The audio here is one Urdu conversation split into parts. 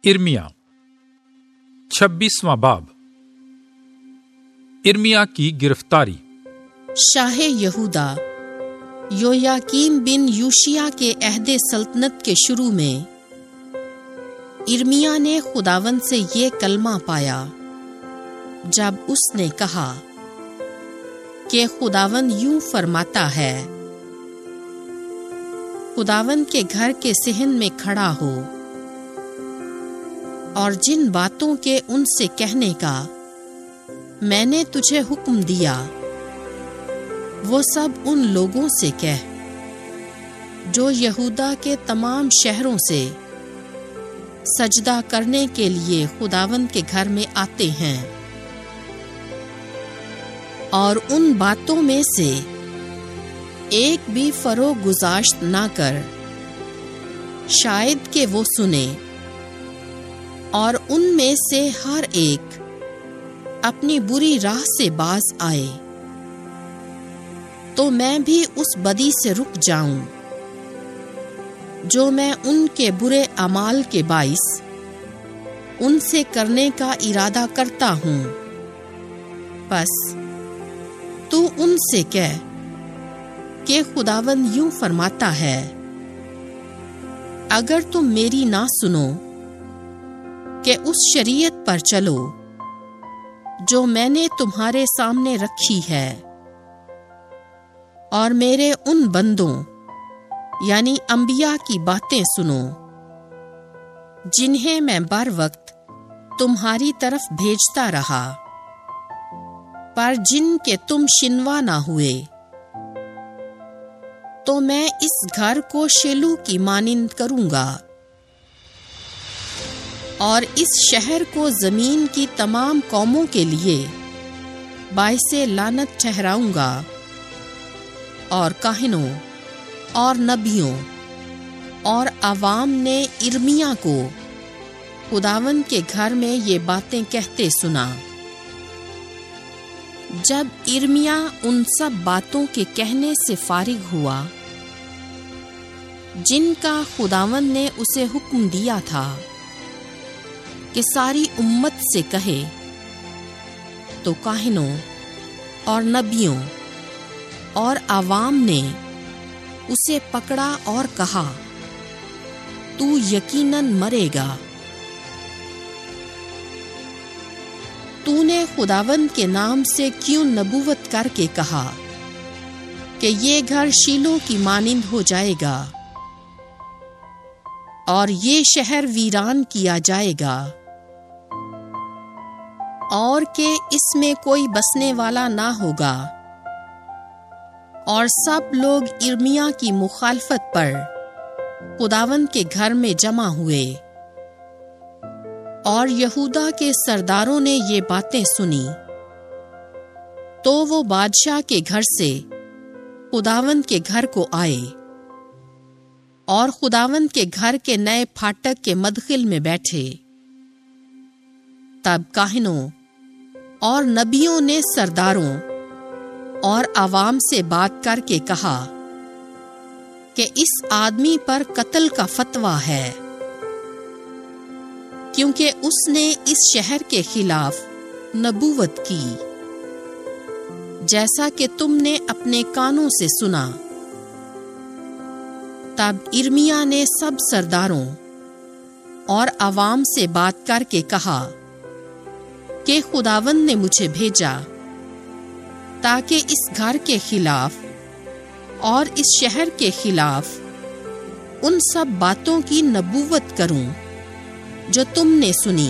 ارمیا 26واں باب۔ ارمیا کی گرفتاری۔ شاہ یہودا یویاکیم بن یوشیا کے عہد سلطنت کے شروع میں ارمیا نے خداوند سے یہ کلمہ پایا جب اس نے کہا کہ خداوند یوں فرماتا ہے، خداوند کے گھر کے صحن میں کھڑا ہو اور جن باتوں کے ان سے کہنے کا میں نے تجھے حکم دیا وہ سب ان لوگوں سے کہہ جو یہودا کے تمام شہروں سے سجدہ کرنے کے لیے خداوند کے گھر میں آتے ہیں، اور ان باتوں میں سے ایک بھی فروغ گزاشت نہ کر، شاید کہ وہ سنے اور ان میں سے ہر ایک اپنی بری راہ سے باز آئے، تو میں بھی اس بدی سے رک جاؤں جو میں ان کے برے اعمال کے باعث ان سے کرنے کا ارادہ کرتا ہوں۔ پس تو ان سے کہہ کہ خداوند یوں فرماتا ہے، اگر تم میری نہ سنو کہ اس شریعت پر چلو جو میں نے تمہارے سامنے رکھی ہے، اور میرے ان بندوں یعنی انبیاء کی باتیں سنو جنہیں میں بر وقت تمہاری طرف بھیجتا رہا، پر جن کے تم شنوا نہ ہوئے، تو میں اس گھر کو شیلو کی مانند کروں گا اور اس شہر کو زمین کی تمام قوموں کے لیے باعث لعنت ٹھہراؤں گا۔ اور کاہنوں اور نبیوں اور عوام نے ارمیا کو خداوند کے گھر میں یہ باتیں کہتے سنا۔ جب ارمیا ان سب باتوں کے کہنے سے فارغ ہوا جن کا خداوند نے اسے حکم دیا تھا کہ ساری امت سے کہے، تو کاہنوں اور نبیوں اور عوام نے اسے پکڑا اور کہا، تو یقیناً مرے گا۔ تو نے خداوند کے نام سے کیوں نبوت کر کے کہا کہ یہ گھر شیلو کی مانند ہو جائے گا اور یہ شہر ویران کیا جائے گا، اور کہ اس میں کوئی بسنے والا نہ ہوگا؟ اور سب لوگ ارمیا کی مخالفت پر خداوند کے گھر میں جمع ہوئے، اور یہودا کے سرداروں نے یہ باتیں سنی، تو وہ بادشاہ کے گھر سے خداوند کے گھر کو آئے اور خداوند کے گھر کے نئے پھاٹک کے مدخل میں بیٹھے۔ تب کاہنوں اور نبیوں نے سرداروں اور عوام سے بات کر کے کہا کہ اس آدمی پر قتل کا فتویٰ ہے، کیونکہ اس نے اس شہر کے خلاف نبوت کی، جیسا کہ تم نے اپنے کانوں سے سنا۔ تب ارمیا نے سب سرداروں اور عوام سے بات کر کے کہا کہ خداوند نے مجھے بھیجا تاکہ اس گھر کے خلاف اور اس شہر کے خلاف ان سب باتوں کی نبوت کروں جو تم نے سنی۔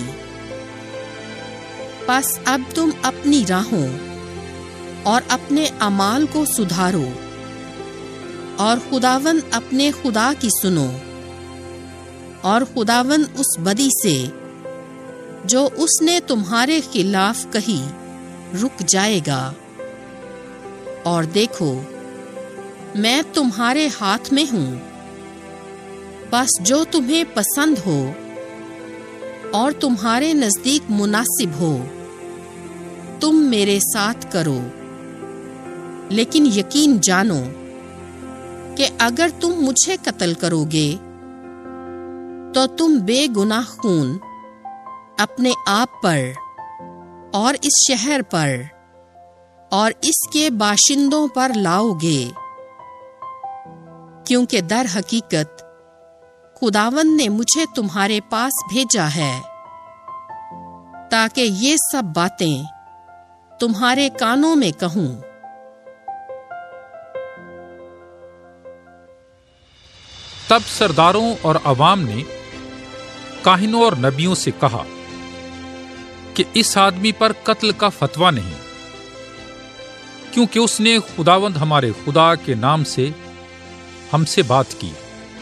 پس اب تم اپنی راہوں اور اپنے اعمال کو سدھارو، اور خداوند اپنے خدا کی سنو، اور خداوند اس بدی سے جو اس نے تمہارے خلاف کہی رک جائے گا۔ اور دیکھو، میں تمہارے ہاتھ میں ہوں، بس جو تمہیں پسند ہو اور تمہارے نزدیک مناسب ہو تم میرے ساتھ کرو، لیکن یقین جانو کہ اگر تم مجھے قتل کرو گے تو تم بے گناہ خون اپنے آپ پر اور اس شہر پر اور اس کے باشندوں پر لاؤ گے، کیونکہ در حقیقت خداوند نے مجھے تمہارے پاس بھیجا ہے تاکہ یہ سب باتیں تمہارے کانوں میں کہوں۔ تب سرداروں اور عوام نے کاہنوں اور نبیوں سے کہا کہ اس آدمی پر قتل کا فتویٰ نہیں، کیونکہ اس نے خداوند ہمارے خدا کے نام سے ہم سے بات کی۔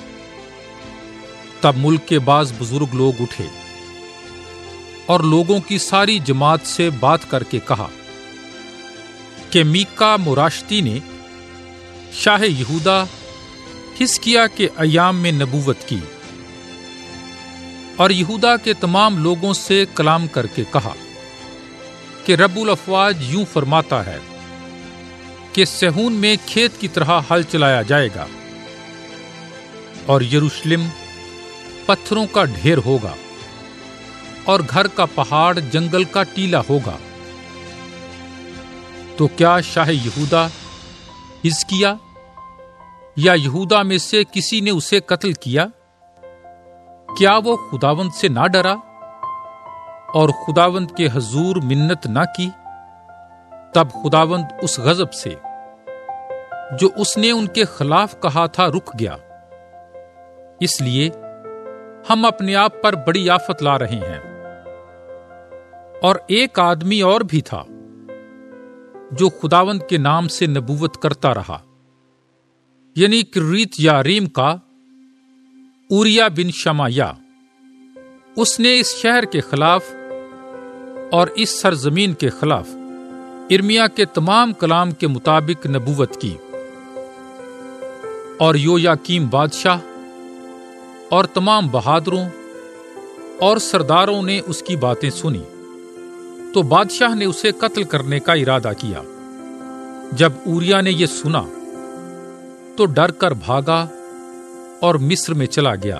تب ملک کے بعض بزرگ لوگ اٹھے اور لوگوں کی ساری جماعت سے بات کر کے کہا کہ میکا مراشتی نے شاہ یہودا حزقیاہ کے ایام میں نبوت کی اور یہودا کے تمام لوگوں سے کلام کر کے کہا کہ رب الافواج یوں فرماتا ہے کہ صہیون میں کھیت کی طرح ہل چلایا جائے گا اور یروشلم پتھروں کا ڈھیر ہوگا اور گھر کا پہاڑ جنگل کا ٹیلا ہوگا۔ تو کیا شاہ یہودا حزقیاہ یا یہودا میں سے کسی نے اسے قتل کیا؟ کیا وہ خداوند سے نہ ڈرا اور خداوند کے حضور منت نہ کی؟ تب خداوند اس غضب سے جو اس نے ان کے خلاف کہا تھا رک گیا۔ اس لیے ہم اپنے آپ پر بڑی آفت لا رہے ہیں۔ اور ایک آدمی اور بھی تھا جو خداوند کے نام سے نبوت کرتا رہا، یعنی کریت یعریم کا اوریا بن شمعیہ۔ اس نے اس شہر کے خلاف اور اس سرزمین کے خلاف ارمیا کے تمام کلام کے مطابق نبوت کی۔ اور یویاکیم بادشاہ اور تمام بہادروں اور سرداروں نے اس کی باتیں سنی، تو بادشاہ نے اسے قتل کرنے کا ارادہ کیا۔ جب اوریا نے یہ سنا تو ڈر کر بھاگا اور مصر میں چلا گیا۔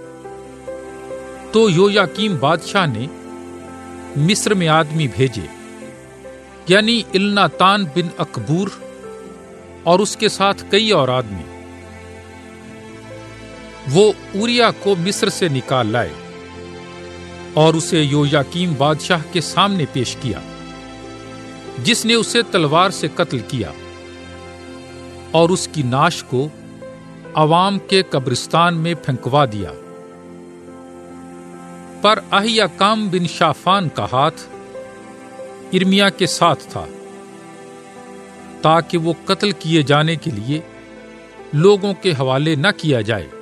تو یویاکیم بادشاہ نے مصر میں آدمی بھیجے، یعنی الناتان بن اکبور اور اس کے ساتھ کئی اور آدمی۔ وہ اوریا کو مصر سے نکال لائے اور اسے یویاکیم بادشاہ کے سامنے پیش کیا، جس نے اسے تلوار سے قتل کیا اور اس کی ناش کو عوام کے قبرستان میں پھینکوا دیا۔ پر اہیاکام بن شافان کا ہاتھ ارمیا کے ساتھ تھا، تاکہ وہ قتل کیے جانے کے لیے لوگوں کے حوالے نہ کیا جائے۔